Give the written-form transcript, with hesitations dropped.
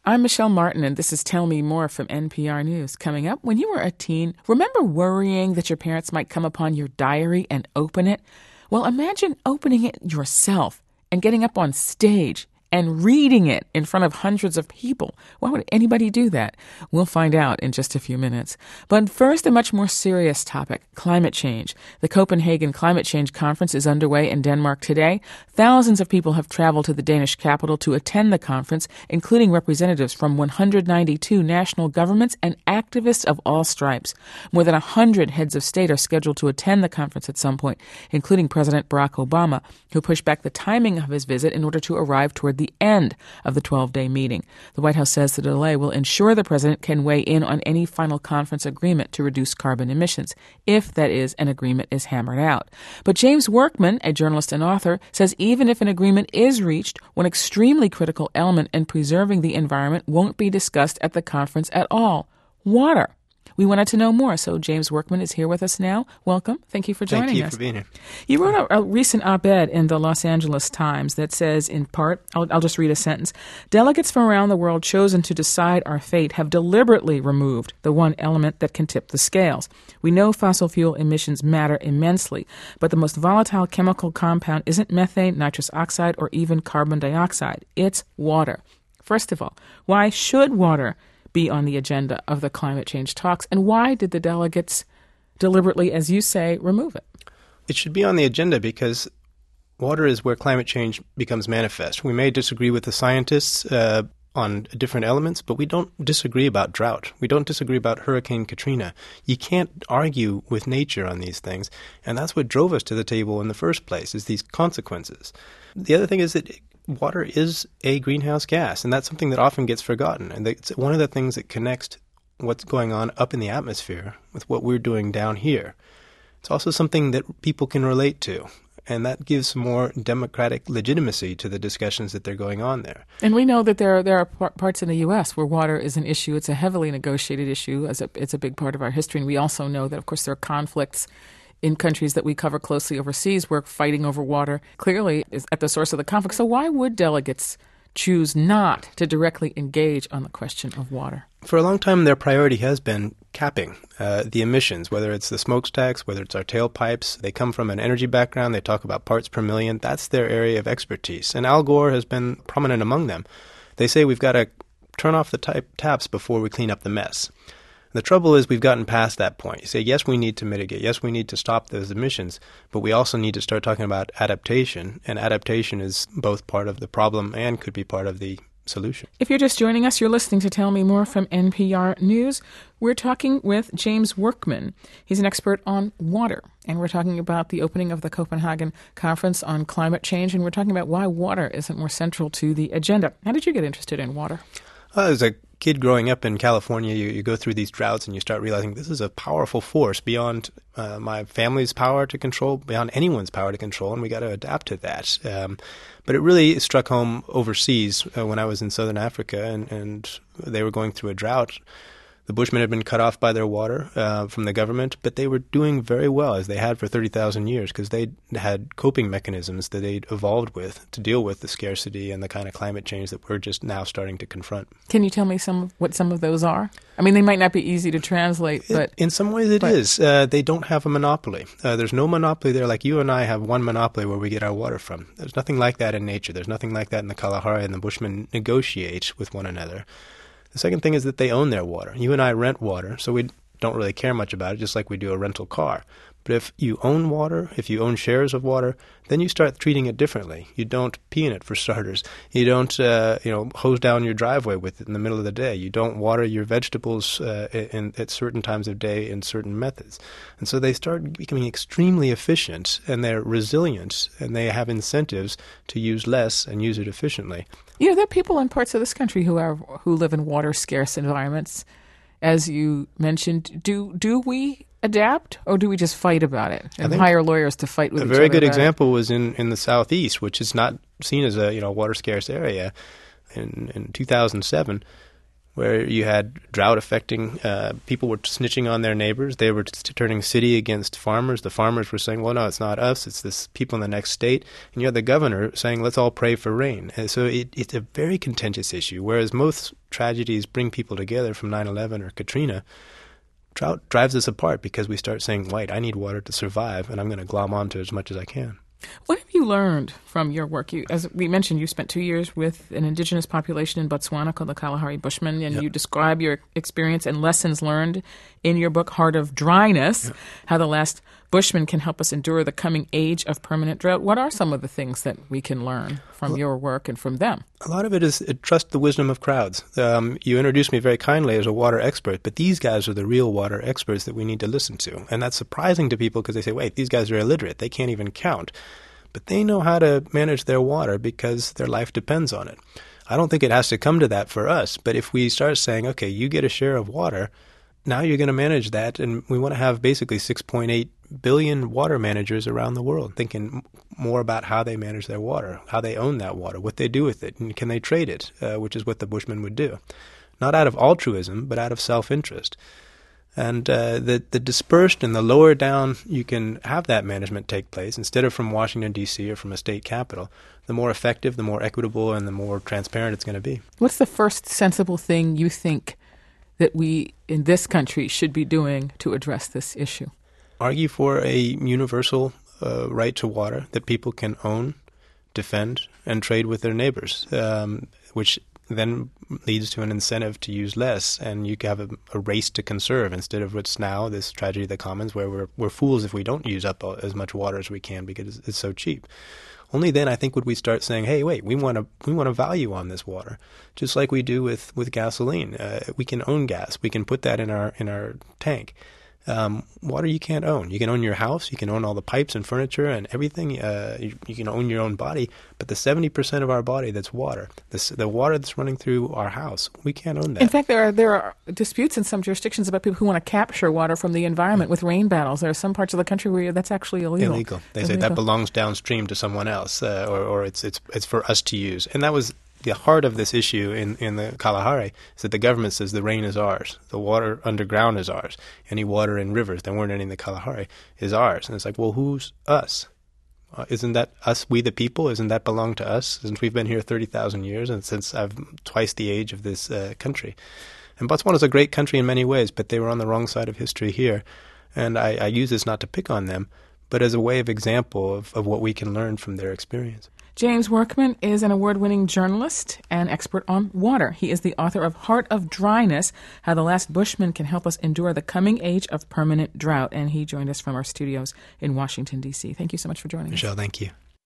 I'm Michelle Martin, and this is Tell Me More from NPR News. Coming up, when you were a teen, remember worrying that your parents might come upon your diary and open it? Well, imagine opening it yourself and getting up on stage and reading it in front of hundreds of people. Why would anybody do that? We'll find out in just a few minutes. But first, a much more serious topic, climate change. The Copenhagen Climate Change Conference is underway in Denmark today. Thousands of people have traveled to the Danish capital to attend the conference, including representatives from 192 national governments and activists of all stripes. More than 100 heads of state are scheduled to attend the conference at some point, including President Barack Obama, who pushed back the timing of his visit in order to arrive toward the end of the 12-day meeting. The White House says the delay will ensure the president can weigh in on any final conference agreement to reduce carbon emissions, if, that is, an agreement is hammered out. But James Workman, a journalist and author, says even if an agreement is reached, one extremely critical element in preserving the environment won't be discussed at the conference at all: water. We wanted to know more, so James Workman is here with us now. Welcome. Thank you for joining us. Thank you for being here. You wrote a recent op-ed in the Los Angeles Times that says, in part, I'll just read a sentence, "Delegates from around the world chosen to decide our fate have deliberately removed the one element that can tip the scales. We know fossil fuel emissions matter immensely, but the most volatile chemical compound isn't methane, nitrous oxide, or even carbon dioxide. It's water." First of all, why should water be on the agenda of the climate change talks, and why did the delegates deliberately, as you say, remove it? It should be on the agenda because water is where climate change becomes manifest. We may disagree with the scientists on different elements, but we don't disagree about drought. We don't disagree about Hurricane Katrina. You can't argue with nature on these things, and that's what drove us to the table in the first place, is these consequences. The other thing is that water is a greenhouse gas, and that's something that often gets forgotten. And it's one of the things that connects what's going on up in the atmosphere with what we're doing down here. It's also something that people can relate to, and that gives more democratic legitimacy to the discussions that they're going on there. And we know that there are parts in the U.S. where water is an issue. It's a heavily negotiated issue. It's a big part of our history. And we also know that, of course, there are conflicts in countries that we cover closely overseas where fighting over water clearly is at the source of the conflict. So why would delegates choose not to directly engage on the question of water? For a long time, their priority has been capping the emissions, whether it's the smokestacks, whether it's our tailpipes. They come from an energy background. They talk about parts per million. That's their area of expertise. And Al Gore has been prominent among them. They say we've got to turn off the taps before we clean up the mess. The trouble is we've gotten past that point. You say, yes, we need to mitigate. Yes, we need to stop those emissions. But we also need to start talking about adaptation. And adaptation is both part of the problem and could be part of the solution. If you're just joining us, you're listening to Tell Me More from NPR News. We're talking with James Workman. He's an expert on water. And we're talking about the opening of the Copenhagen Conference on Climate Change. And we're talking about why water isn't more central to the agenda. How did you get interested in water? As a kid growing up in California, you go through these droughts and you start realizing this is a powerful force beyond my family's power to control, beyond anyone's power to control, and we got to adapt to that. But it really struck home overseas when I was in southern Africa and they were going through a drought. The Bushmen had been cut off by their water from the government, but they were doing very well, as they had for 30,000 years, because they had coping mechanisms that they'd evolved with to deal with the scarcity and the kind of climate change that we're just now starting to confront. Can you tell me what some of those are? I mean, they might not be easy to translate, but in some ways it is. They don't have a monopoly. There's no monopoly there like you and I have one monopoly where we get our water from. There's nothing like that in nature. There's nothing like that in the Kalahari, and the Bushmen negotiate with one another. The second thing is that they own their water. You and I rent water, so we don't really care much about it, just like we do a rental car. But if you own water, if you own shares of water, then you start treating it differently. You don't pee in it, for starters. You don't, hose down your driveway with it in the middle of the day. You don't water your vegetables at certain times of day in certain methods. And so they start becoming extremely efficient, and they're resilient, and they have incentives to use less and use it efficiently. You know, there are people in parts of this country who live in water-scarce environments. As you mentioned, do we adapt, or do we just fight about it and hire lawyers to fight with each other? A very good example was in the Southeast, which is not seen as a water scarce area. In 2007, where you had drought affecting, people were snitching on their neighbors. They were turning city against farmers. The farmers were saying, well, no, it's not us, it's this people in the next state. And you had the governor saying, let's all pray for rain. And so it's a very contentious issue, whereas most tragedies bring people together from 9/11 or Katrina. Drought drives us apart because we start saying, wait, I need water to survive, and I'm going to glom onto as much as I can. What have you learned from your work? As we mentioned, you spent 2 years with an indigenous population in Botswana called the Kalahari Bushmen, and Yep. you describe your experience and lessons learned in your book, Heart of Dryness, Yep. how the last Bushmen can help us endure the coming age of permanent drought. What are some of the things that we can learn from your work and from them? A lot of it is trust the wisdom of crowds. You introduced me very kindly as a water expert, but these guys are the real water experts that we need to listen to. And that's surprising to people because they say, wait, these guys are illiterate. They can't even count. But they know how to manage their water because their life depends on it. I don't think it has to come to that for us, but if we start saying, okay, you get a share of water, now you're going to manage that, and we want to have basically 6.8 billion water managers around the world thinking more about how they manage their water, how they own that water, what they do with it, and can they trade it, which is what the Bushmen would do. Not out of altruism, but out of self-interest. And the dispersed and the lower down you can have that management take place, instead of from Washington, D.C. or from a state capital, the more effective, the more equitable, and the more transparent it's going to be. What's the first sensible thing you think that we in this country should be doing to address this issue? Argue for a universal right to water that people can own, defend, and trade with their neighbors, which then leads to an incentive to use less, and you have a race to conserve instead of what's now this tragedy of the commons where we're fools if we don't use up as much water as we can because it's so cheap. Only then I think would we start saying, hey, wait, we want a value on this water, just like we do with gasoline. We can own gas. We can put that in our tank. Water you can't own. You can own your house. You can own all the pipes and furniture and everything. You can own your own body. But the 70% of our body that's water, the water that's running through our house, we can't own that. In fact, there are disputes in some jurisdictions about people who want to capture water from the environment with rain battles. There are some parts of the country where that's actually illegal. They say that belongs downstream to someone else, or it's for us to use. And that was the heart of this issue in the Kalahari, is that the government says the rain is ours. The water underground is ours. Any water in rivers, there weren't any in the Kalahari, is ours. And it's like, well, who's us? Isn't that us, we the people? Isn't that belong to us? Since we've been here 30,000 years and since I've twice the age of this country. And Botswana's a great country in many ways, but they were on the wrong side of history here. And I use this not to pick on them, but as a way of example of what we can learn from their experience. James Workman is an award-winning journalist and expert on water. He is the author of Heart of Dryness, How the Last Bushmen Can Help Us Endure the Coming Age of Permanent Drought. And he joined us from our studios in Washington, D.C. Thank you so much for joining us. Michelle, thank you.